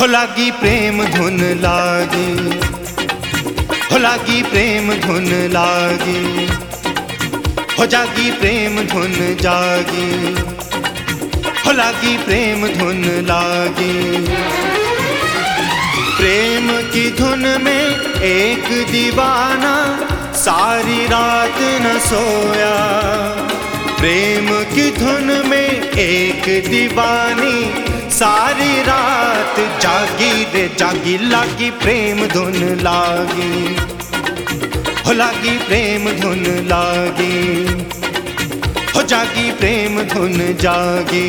हो लागी प्रेम धुन लागी, हो लागी प्रेम धुन लागी, हो जागी प्रेम धुन जागी, हो लागी प्रेम धुन लागी। प्रेम की धुन में एक दीवाना सारी रात न सोया, प्रेम की धुन में एक दीवानी सारी रात जागी रे जागी, लागी प्रेम धुन लागी, हो लागी प्रेम धुन लागी, हो जागी प्रेम धुन जागी।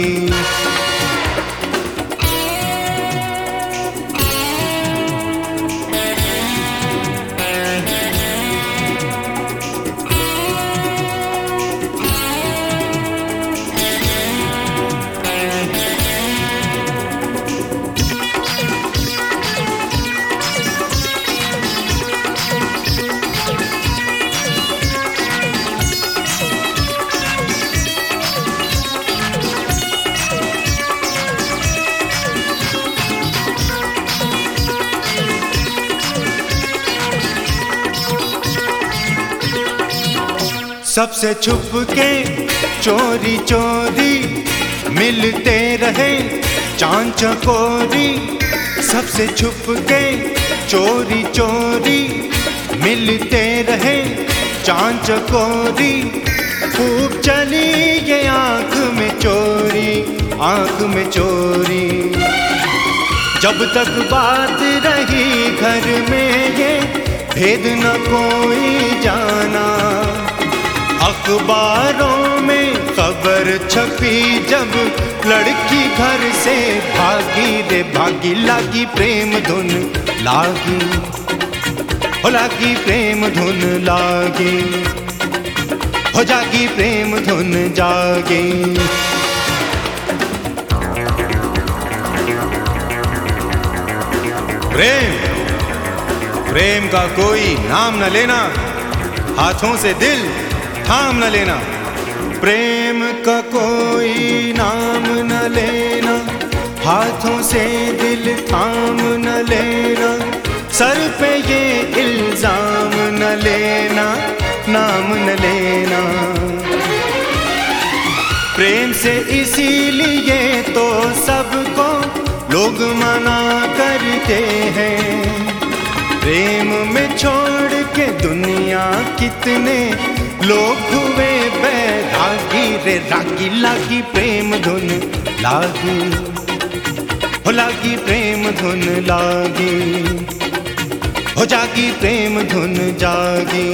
सबसे छुप के चोरी चोरी मिलते रहे चांद चकोरी, सबसे छुप के चोरी चोरी मिलते रहे चांद चकोरी। खूब चली ये आँख में चोरी, आँख में चोरी, जब तक बात रही घर में ये भेद न कोई जाना। अखबारों में खबर छपी जब लड़की घर से भागी रे भागी, लागी प्रेम धुन लागी, हो लागी प्रेम धुन लागी, हो जागी प्रेम धुन जागी। प्रेम, प्रेम का कोई नाम न लेना, हाथों से दिल थाम न लेना। प्रेम का कोई नाम न लेना, हाथों से दिल थाम न लेना। सर पे ये इल्जाम न लेना, नाम न लेना। प्रेम से इसीलिए तो सबको लोग मना करते हैं। प्रेम में छोड़ के दुनिया कितने लोग हुए बैरागी रे रागी, लागी प्रेम धुन लागी, हो लागी प्रेम धुन लागी, हो जागी प्रेम धुन जागी।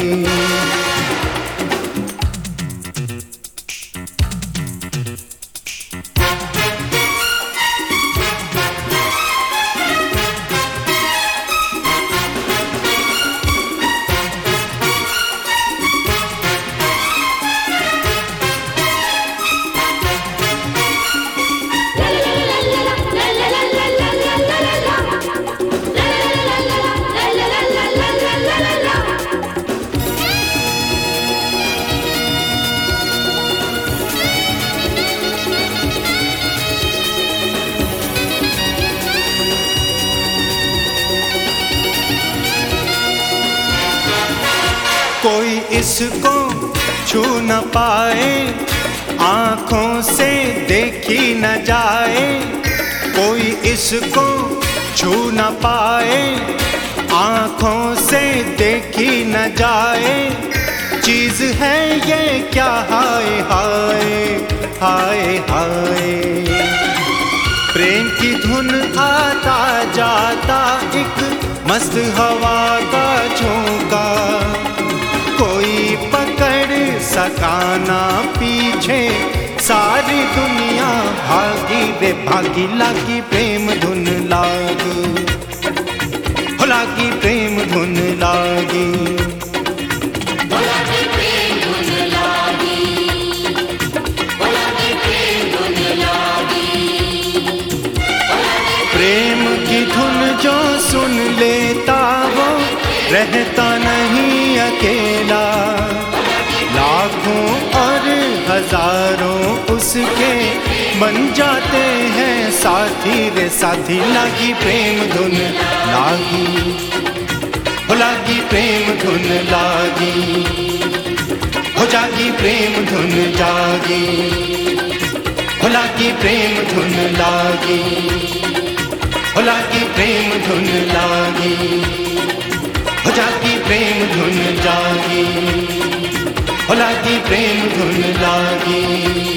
कोई इसको छू न पाए, आँखों से देखी न जाए। कोई इसको छू न पाए, आँखों से देखी न जाए। चीज़ है ये क्या हाय हाय हाय हाय। प्रेम की धुन आता जाता एक मस्त हवा का झोंका, कोई पकड़ सका ना पीछे। सारी दुनिया भागी रे भागी, लागी प्रेम धुन लागी, हो लागी प्रेम धुन लागी, हो लागी प्रेम धुन लागी, हो लागी प्रेम धुन लागी। प्रेम की धुन जो सुन लेता वो रहता नहीं अकेला, लाखों और हजारों उसके बन जाते हैं साथी लागी प्रेम धुन लागी, हो लागी प्रेम धुन लागी, हो जागी प्रेम धुन जागी, हो लागी प्रेम धुन लागी, हो लागी प्रेम धुन लागी, हो जागी प्रेम धुन जागी, हो लागी प्रेम धुन लागी।